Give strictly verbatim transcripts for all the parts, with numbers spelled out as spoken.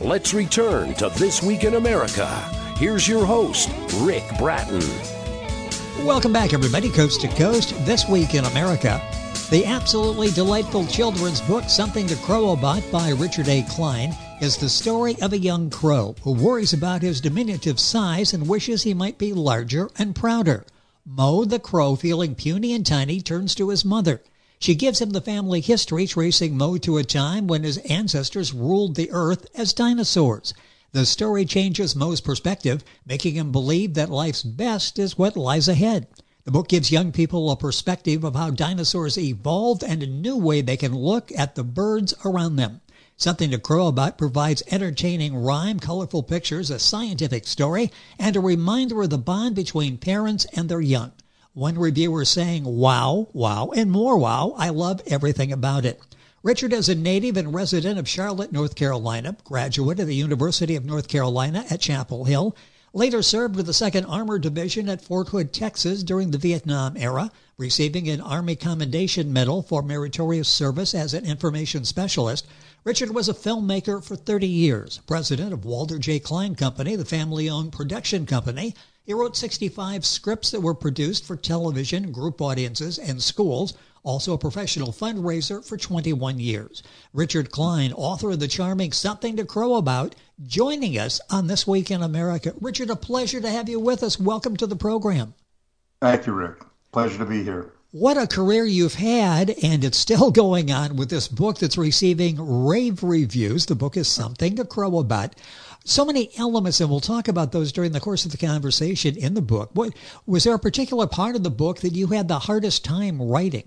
Let's return to This Week in America. Here's your host, Rick Bratton. Welcome back, everybody, coast to coast. This Week in America, the absolutely delightful children's book, Something to Crow About by Richard A. Klein, is the story of a young crow who worries about his diminutive size and wishes he might be larger and prouder. Mo, the crow, feeling puny and tiny, turns to his mother. She gives him the family history, tracing Mo to a time when his ancestors ruled the earth as dinosaurs. The story changes Mo's perspective, making him believe that life's best is what lies ahead. The book gives young people a perspective of how dinosaurs evolved and a new way they can look at the birds around them. Something to Crow About provides entertaining rhyme, colorful pictures, a scientific story, and a reminder of the bond between parents and their young. One reviewer saying, wow, wow, and more wow, I love everything about it. Richard is a native and resident of Charlotte, North Carolina, graduate of the University of North Carolina at Chapel Hill, later served with the second Armored Division at Fort Hood, Texas during the Vietnam era, receiving an Army Commendation Medal for meritorious service as an information specialist. Richard was a filmmaker for thirty years, president of Walter J. Klein Company, the family-owned production company. He wrote sixty-five scripts that were produced for television, group audiences, and schools, also a professional fundraiser for twenty-one years. Richard Klein, author of the charming Something to Crow About, joining us on This Week in America. Richard, a pleasure to have you with us. Welcome to the program. Thank you, Rick. Pleasure to be here. What a career you've had, and it's still going on with this book that's receiving rave reviews. The book is Something to Crow About. So many elements, and we'll talk about those during the course of the conversation in the book. What, was there a particular part of the book that you had the hardest time writing?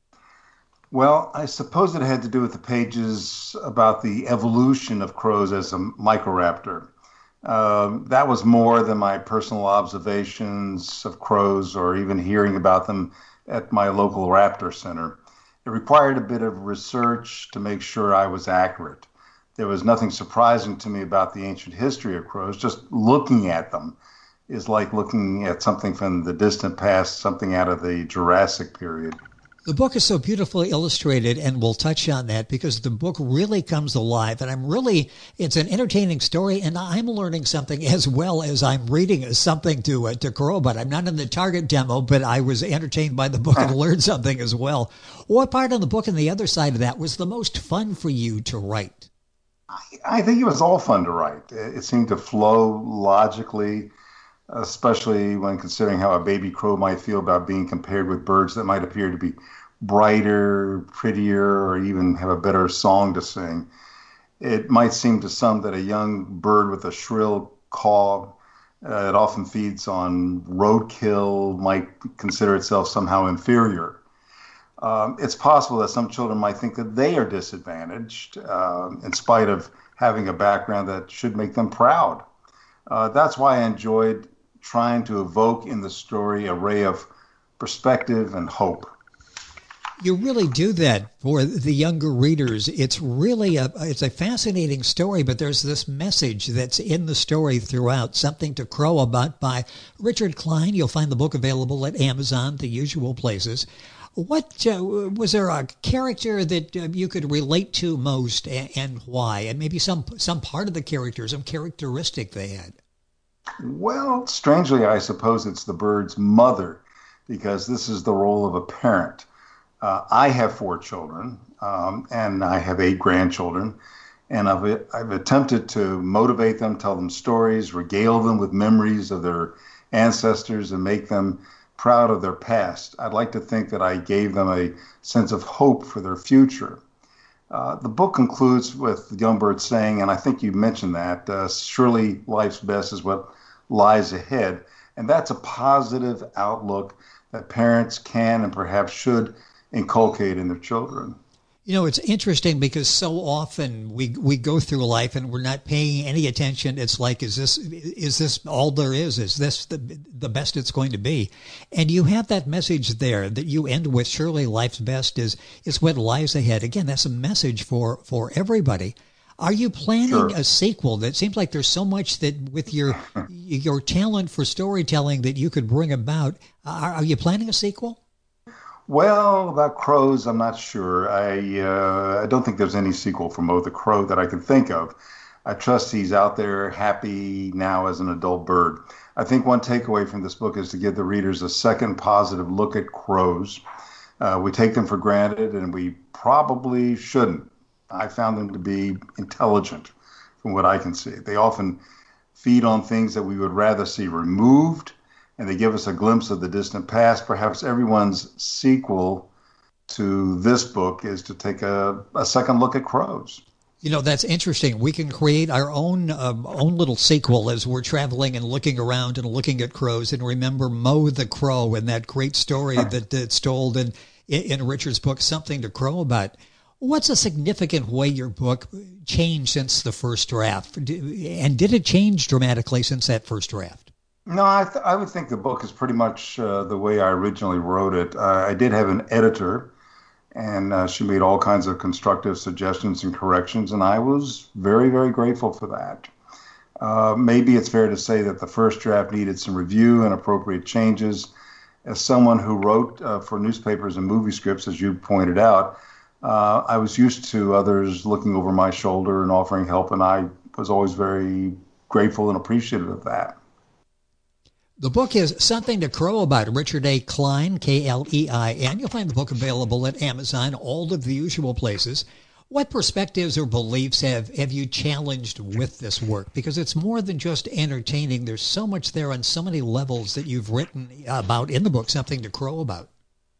Well, I suppose it had to do with the pages about the evolution of crows as a microraptor. Um, that was more than my personal observations of crows or even hearing about them at my local raptor center. It required a bit of research to make sure I was accurate. There was nothing surprising to me about the ancient history of crows. Just looking at them is like looking at something from the distant past, something out of the Jurassic period. The book is so beautifully illustrated, and we'll touch on that because the book really comes alive. And I'm really, it's an entertaining story, and I'm learning something as well as I'm reading something to uh, to Crow About. I'm not in the Target demo, but I was entertained by the book and learned something as well. What part of the book and the other side of that was the most fun for you to write? I, I think it was all fun to write. It, it seemed to flow logically, especially when considering how a baby crow might feel about being compared with birds that might appear to be brighter, prettier, or even have a better song to sing. It might seem to some that a young bird with a shrill caw uh, that often feeds on roadkill might consider itself somehow inferior. Um, it's possible that some children might think that they are disadvantaged uh, in spite of having a background that should make them proud. Uh, that's why I enjoyed trying to evoke in the story a ray of perspective and hope. You really do that for the younger readers. It's really a it's a fascinating story, but there's this message that's in the story throughout, Something to Crow About by Richard Klein. You'll find the book available at Amazon, the usual places. What uh, was there a character that uh, you could relate to most, and, and why? And maybe some some part of the character, some characteristic they had. Well, strangely, I suppose it's the bird's mother, because this is the role of a parent. Uh, I have four children, um, and I have eight grandchildren, and I've, I've attempted to motivate them, tell them stories, regale them with memories of their ancestors, and make them proud of their past. I'd like to think that I gave them a sense of hope for their future. Uh, the book concludes with the young bird saying, and I think you mentioned that, uh, surely life's best is what lies ahead. And that's a positive outlook that parents can and perhaps should inculcate in their children. You know, it's interesting because so often we we go through life and we're not paying any attention. It's like, is this is this all there is? Is this the the best it's going to be? And you have that message there that you end with, surely life's best is is what lies ahead. Again, that's a message for, for everybody. Are you planning Sure. a sequel? That seems like there's so much that with your your talent for storytelling that you could bring about. Are, are you planning a sequel? Well, about crows, I'm not sure. I uh, I don't think there's any sequel for Mo the Crow that I can think of. I trust he's out there happy now as an adult bird. I think one takeaway from this book is to give the readers a second positive look at crows. Uh, we take them for granted, and we probably shouldn't. I found them to be intelligent, from what I can see. They often feed on things that we would rather see removed, and they give us a glimpse of the distant past. Perhaps everyone's sequel to this book is to take a, a second look at crows. You know, that's interesting. We can create our own um, own little sequel as we're traveling and looking around and looking at crows. And remember Mo the Crow and that great story that that's told in, in Richard's book, Something to Crow About. What's a significant way your book changed since the first draft? And did it change dramatically since that first draft? No, I, th- I would think the book is pretty much uh, the way I originally wrote it. Uh, I did have an editor, and uh, she made all kinds of constructive suggestions and corrections, and I was very, very grateful for that. Uh, maybe it's fair to say that the first draft needed some review and appropriate changes. As someone who wrote uh, for newspapers and movie scripts, as you pointed out, uh, I was used to others looking over my shoulder and offering help, and I was always very grateful and appreciative of that. The book is Something to Crow About, Richard A. Klein, K L E I N. You'll find the book available at Amazon, all of the usual places. What perspectives or beliefs have, have you challenged with this work? Because it's more than just entertaining. There's so much there on so many levels that you've written about in the book, Something to Crow About.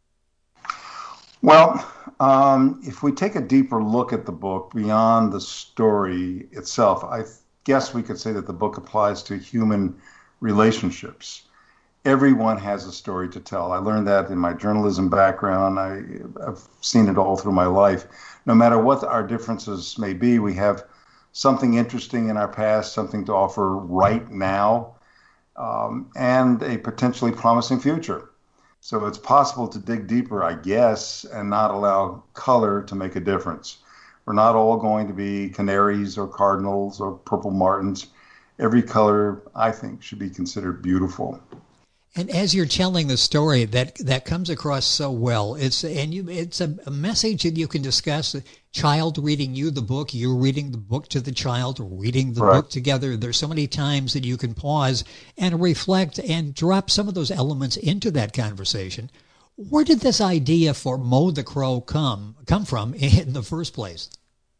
Well, um, if we take a deeper look at the book beyond the story itself, I guess we could say that the book applies to human relationships. Everyone has a story to tell. I learned that in my journalism background. I, I've seen it all through my life. No matter what our differences may be, we have something interesting in our past, something to offer right now, um, and a potentially promising future. So it's possible to dig deeper, I guess, and not allow color to make a difference. We're not all going to be canaries or cardinals or purple martins. Every color, I think, should be considered beautiful. And as you're telling the story, that that comes across so well. It's and you, it's a, a message that you can discuss. A child reading you the book, you're reading the book to the child, reading the right. book together. There's so many times that you can pause and reflect and drop some of those elements into that conversation. Where did this idea for Mo the Crow come come from in the first place?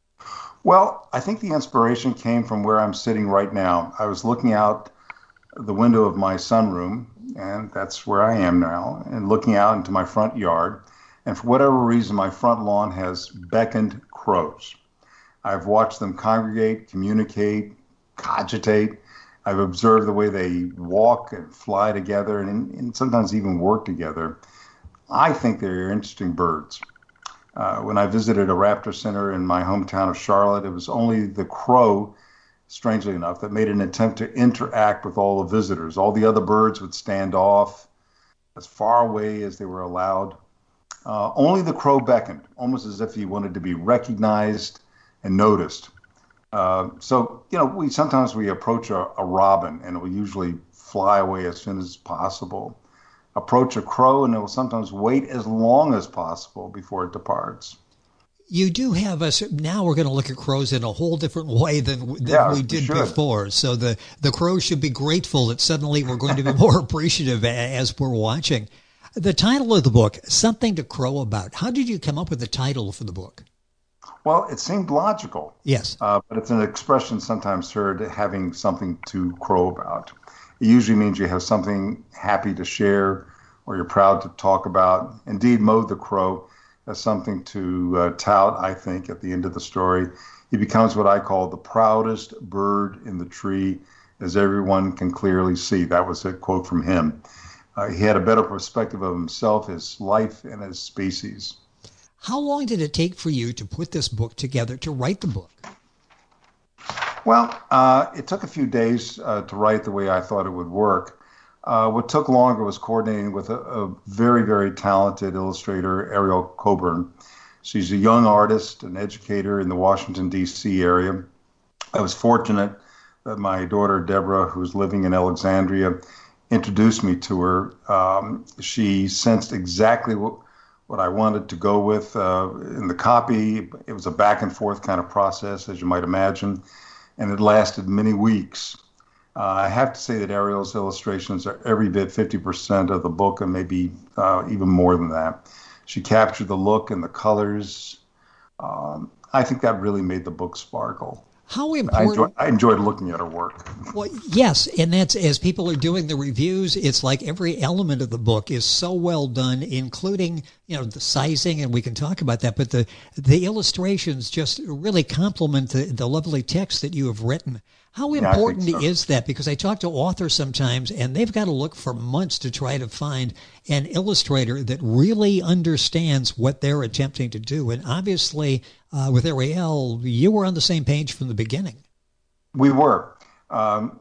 Well, I think the inspiration came from where I'm sitting right now. I was looking out the window of my sunroom, and that's where I am now, and looking out into my front yard. And for whatever reason, my front lawn has beckoned crows. I've watched them congregate, communicate, cogitate. I've observed the way they walk and fly together and, and sometimes even work together. I think they're interesting birds. Uh, when I visited a raptor center in my hometown of Charlotte, it was only the crow, strangely enough, that made an attempt to interact with all the visitors. All the other birds would stand off as far away as they were allowed. Uh, only the crow beckoned, almost as if he wanted to be recognized and noticed. Uh, so, you know, we sometimes we approach a, a robin, and it will usually fly away as soon as possible. Approach a crow, and it will sometimes wait as long as possible before it departs. You do have us now. We're going to look at crows in a whole different way than, than yeah, we did sure. before. So the, the crows should be grateful that suddenly we're going to be more appreciative as we're watching. The title of the book, Something to Crow About. How did you come up with the title for the book? Well, it seemed logical. Yes. Uh, but it's an expression sometimes heard, having something to crow about. It usually means you have something happy to share or you're proud to talk about. Indeed, Mo the Crow has something to uh, tout, I think, at the end of the story. He becomes what I call the proudest bird in the tree, as everyone can clearly see. That was a quote from him. Uh, he had a better perspective of himself, his life, and his species. How long did it take for you to put this book together, to write the book? Well, uh, it took a few days uh, to write the way I thought it would work. Uh, what took longer was coordinating with a, a very, very talented illustrator, Ariel Coburn. She's a young artist, an educator in the Washington, D C area. I was fortunate that my daughter, Deborah, who's living in Alexandria, introduced me to her. Um, she sensed exactly what, what I wanted to go with uh, in the copy. It was a back and forth kind of process, as you might imagine. and it lasted many weeks. Uh, I have to say that Ariel's illustrations are every bit fifty percent of the book, and maybe uh, even more than that. She captured the look and the colors. Um, I think that really made the book sparkle. How I, important? enjoy, I enjoyed looking at her work. Well, yes, and that's as people are doing the reviews, it's like every element of the book is so well done, including, you know, the sizing, and we can talk about that, but the the illustrations just really complement the, the lovely text that you have written. How Yeah, important I think so. is that? Because I talk to authors sometimes, and they've got to look for months to try to find an illustrator that really understands what they're attempting to do. And obviously, uh, with Ariel, you were on the same page from the beginning. We were. Um,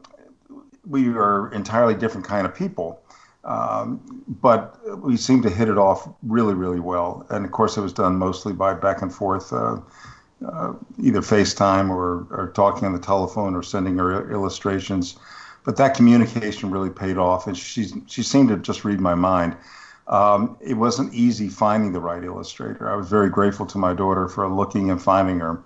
we are entirely different kind of people, um, but we seemed to hit it off really, really well. And of course, it was done mostly by back and forth, uh, uh, either FaceTime or, or talking on the telephone or sending her illustrations. But that communication really paid off, and she she seemed to just read my mind. Um, it wasn't easy finding the right illustrator. I was very grateful to my daughter for looking and finding her.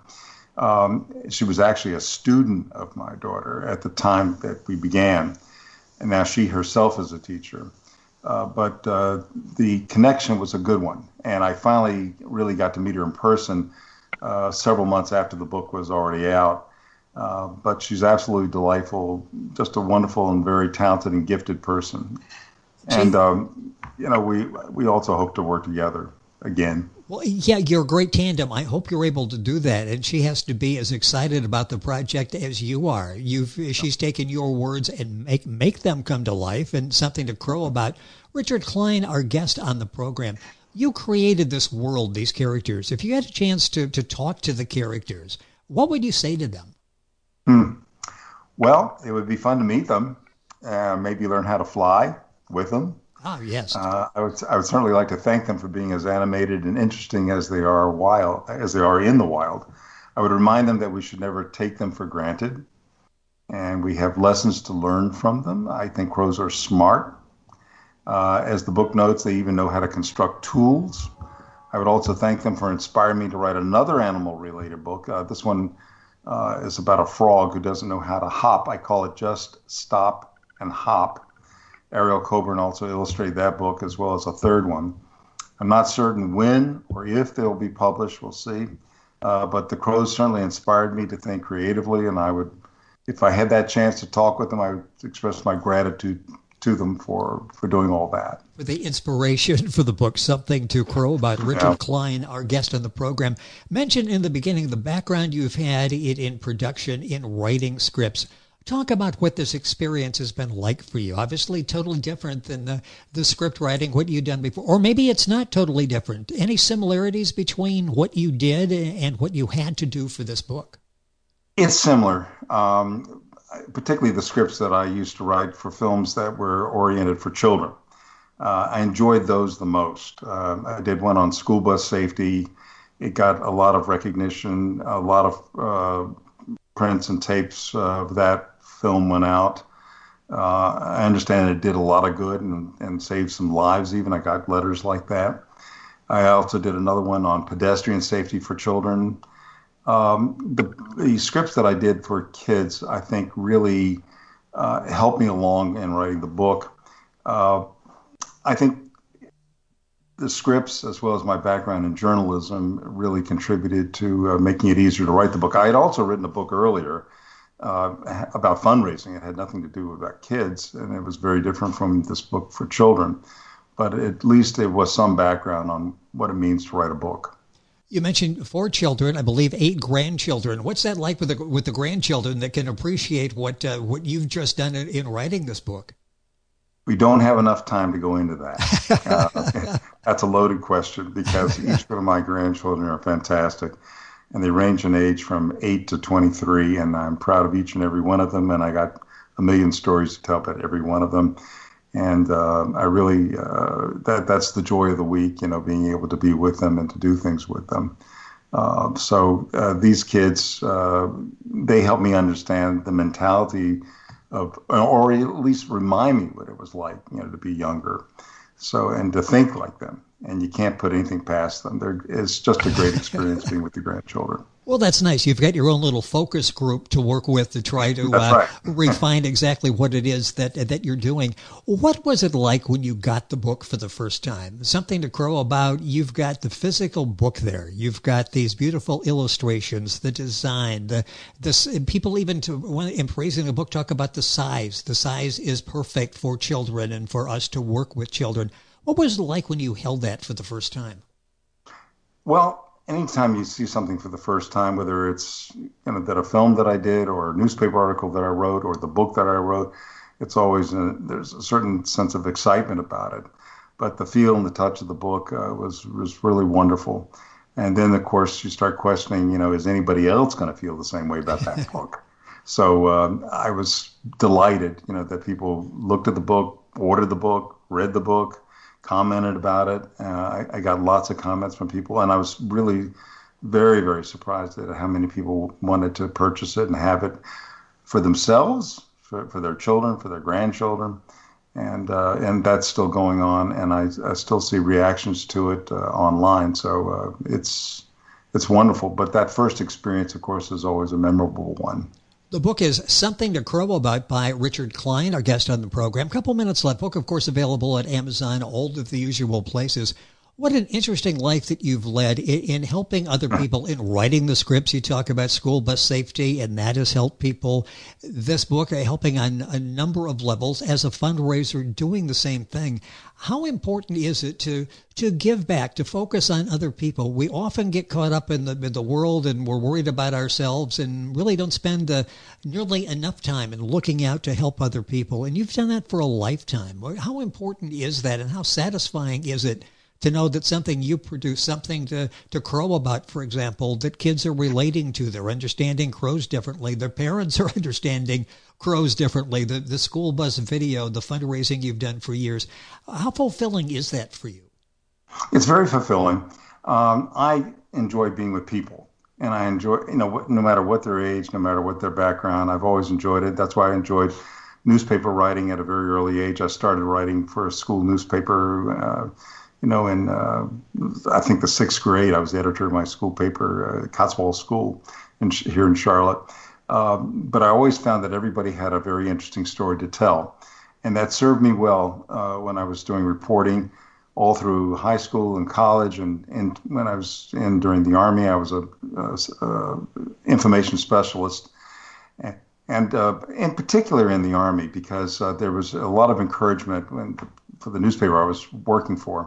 Um, she was actually a student of my daughter at the time that we began, and now she herself is a teacher. Uh, but uh, the connection was a good one, and I finally really got to meet her in person uh, several months after the book was already out. Uh, but she's absolutely delightful, just a wonderful and very talented and gifted person. And, um, you know, we we also hope to work together again. Well, yeah, you're a great tandem. I hope you're able to do that. And she has to be as excited about the project as you are. You've she's taken your words and make make them come to life, and something to crow about. Richard Klein, our guest on the program, you created this world, these characters. If you had a chance to to talk to the characters, what would you say to them? Hmm. Well, it would be fun to meet them, uh, maybe learn how to fly with them. Ah, yes. Uh, I would I would certainly like to thank them for being as animated and interesting as they are wild as they are in the wild. I would remind them that we should never take them for granted, and we have lessons to learn from them. I think crows are smart. Uh, as the book notes, they even know how to construct tools. I would also thank them for inspiring me to write another animal-related book. Uh, this one uh, is about a frog who doesn't know how to hop. I call it Just Stop and Hop. Ariel Coburn also illustrated that book, as well as a third one. I'm not certain when or if they'll be published. We'll see. Uh, but the crows certainly inspired me to think creatively, and I would, if I had that chance to talk with them, I would express my gratitude to them for, for doing all that. For the inspiration for the book, Something to Crow About. Richard Yeah. Klein, our guest on the program, mentioned in the beginning the background you've had it in production, in writing scripts. Talk about what this experience has been like for you. Obviously totally different than the, the script writing, what you've done before. Or maybe it's not totally different. Any similarities between what you did and what you had to do for this book? It's similar, um, particularly the scripts that I used to write for films that were oriented for children. Uh, I enjoyed those the most. Uh, I did one on school bus safety. It got a lot of recognition, a lot of uh, prints and tapes of that film went out. Uh, I understand it did a lot of good and, and saved some lives even. I got letters like that. I also did another one on pedestrian safety for children. Um, the, the scripts that I did for kids, I think, really uh, helped me along in writing the book. Uh, I think the scripts, as well as my background in journalism, really contributed to uh, making it easier to write the book. I had also written a book earlier uh, about fundraising. It had nothing to do about kids, and it was very different from this book for children. But at least it was some background on what it means to write a book. You mentioned four children, I believe eight grandchildren. What's that like with the with the grandchildren that can appreciate what uh, what you've just done in, in writing this book? We don't have enough time to go into that. Uh, that's a loaded question because each one of my grandchildren are fantastic, and they range in age from eight to twenty-three, and I'm proud of each and every one of them, and I got a million stories to tell about every one of them. And uh, I really, uh, that that's the joy of the week, you know, being able to be with them and to do things with them. Uh, so uh, these kids, uh, they help me understand the mentality of, or at least remind me what it was like, you know, to be younger. So, and to think like them. And you can't put anything past them. They're, it's just a great experience being with the grandchildren. Well, that's nice. You've got your own little focus group to work with to try to uh, right. refine exactly what it is that that you're doing. What was it like when you got the book for the first time? Something to Crow About. You've got the physical book there. You've got these beautiful illustrations, the design, the this. People even to in praising the book talk about the size. The size is perfect for children and for us to work with children. What was it like when you held that for the first time? Well, anytime you see something for the first time, whether it's you know that a film that I did or a newspaper article that I wrote or the book that I wrote, it's always a, there's a certain sense of excitement about it. But the feel and the touch of the book uh, was was really wonderful. And then of course you start questioning, you know, is anybody else going to feel the same way about that book? So um, I was delighted, you know, that people looked at the book, ordered the book, read the book, commented about it. Uh, I, I got lots of comments from people, and I was really very, very surprised at how many people wanted to purchase it and have it for themselves, for, for their children, for their grandchildren. And uh, and that's still going on, and I, I still see reactions to it uh, online. So uh, it's it's wonderful. But that first experience, of course, is always a memorable one. The book is Something to Crow About by Richard Klein, our guest on the program. A couple minutes left. Book, of course, available at Amazon, all of the usual places. What an interesting life that you've led in, in helping other people, in writing the scripts. You talk about school bus safety, and that has helped people. This book uh, helping on a number of levels as a fundraiser, doing the same thing. How important is it to to give back, to focus on other people? We often get caught up in the in the world, and we're worried about ourselves, and really don't spend uh, nearly enough time in looking out to help other people. And you've done that for a lifetime. How important is that, and how satisfying is it to know that something you produce, something to, to crow about, for example, that kids are relating to? They're understanding crows differently. Their parents are understanding crows differently. The, the school bus video, the fundraising you've done for years. How fulfilling is that for you? It's very fulfilling. Um, I enjoy being with people, and I enjoy, you know, no matter what their age, no matter what their background, I've always enjoyed it. That's why I enjoyed newspaper writing at a very early age. I started writing for a school newspaper, uh, You know, in uh, I think the sixth grade, I was the editor of my school paper, uh, Cotswold School, in, here in Charlotte. Um, but I always found that everybody had a very interesting story to tell, and that served me well uh, when I was doing reporting all through high school and college, and, and when I was in during the Army, I was a, a, a information specialist, and, and uh, in particular in the Army, because uh, there was a lot of encouragement when, for the newspaper I was working for,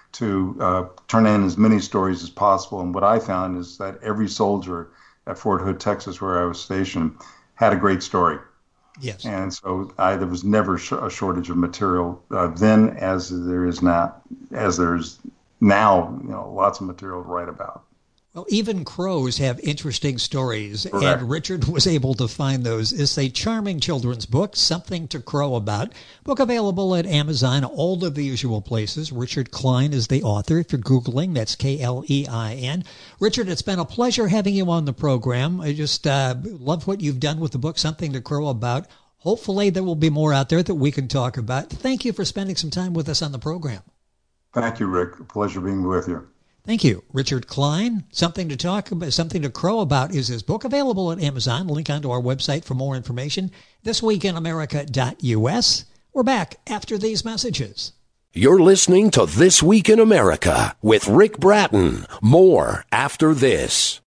to uh, turn in as many stories as possible. And what I found is that every soldier at Fort Hood, Texas, where I was stationed, had a great story. Yes. And so I, there was never sh- a shortage of material uh, then, as there is now, as there's now, you know, lots of material to write about. Well, even crows have interesting stories, Correct. and Richard was able to find those. It's a charming children's book, Something to Crow About. Book available at Amazon, all of the usual places. Richard Klein is the author. If you're Googling, that's K L E I N. Richard, it's been a pleasure having you on the program. I just uh, love what you've done with the book, Something to Crow About. Hopefully there will be more out there that we can talk about. Thank you for spending some time with us on the program. Thank you, Rick. A pleasure being with you. Thank you. Richard Klein, Something to Talk About, Something to Crow About is his book, available at Amazon. Link onto our website for more information, this week in america dot U S. We're back after these messages. You're listening to This Week in America with Rick Bratton. More after this.